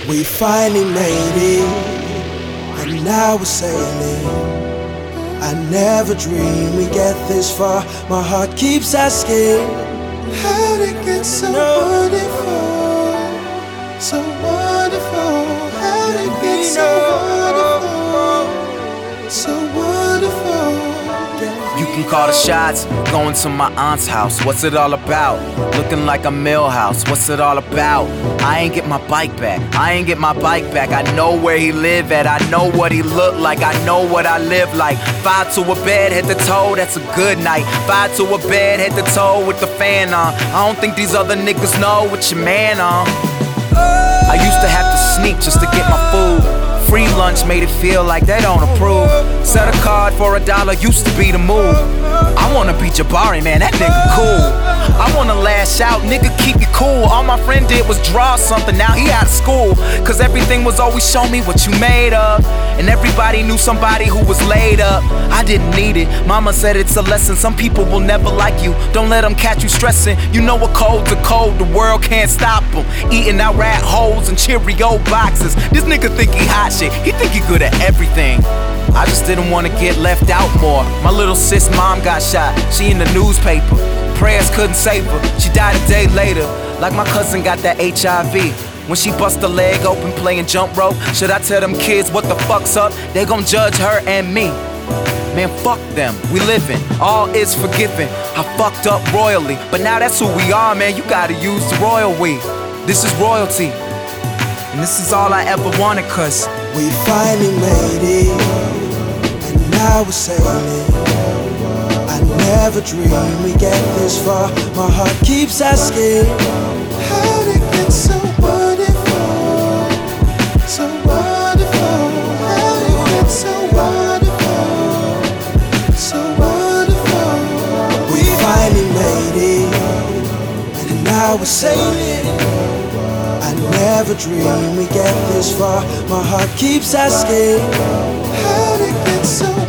We finally made it, and now we're sailing. I never dreamed we'd get this far. My heart keeps asking, how'd it get so wonderful? So wonderful. How'd it get so wonderful? So wonderful. You can call the shots, going to my aunt's house. What's it all about? Looking like a Millhouse. What's it all about? I ain't get my bike back. I know where he live at. I know what he look like. I know what I live like. 5 to a bed, head to toe, that's a good night. 5 to a bed, head to toe with the fan on. I don't think these other niggas know what your man on. I used to have to sneak just to get my food. Free lunch made it feel like they don't approve. Set a card for $1 used to be the move. I wanna be Jabari, man, that nigga cool. I wanna lash out, nigga, keep it cool. All my friend did was draw something, now he out of school. Cause everything was always show me what you made of. And everybody knew somebody who was laid up. I didn't need it, mama said it's a lesson. Some people will never like you, don't let them catch you stressing. You know what cold's a cold, the world can't stop them. Eating out rat holes and Cheerio boxes. This nigga think he hot shit, he think he good at everything. I just didn't wanna get left out more. My little sis mom got shot, she in the newspaper. Prayers couldn't save her, she died a day later. Like my cousin got that HIV. When she bust a leg open playing jump rope, should I tell them kids what the fuck's up? They gon' judge her and me. Man, fuck them, we living, all is forgiven. I fucked up royally, but now that's who we are, man. You gotta use the royal we. This is royalty, and this is all I ever wanted, cause we finally made it, and now we're sailing. I never dreamed we'd get this far. My heart keeps asking, how'd it get so wonderful? So wonderful. How'd it get so wonderful? So wonderful. We finally made it, and now we're sailing. I never dreamed we'd get this far. My heart keeps asking, how'd it get so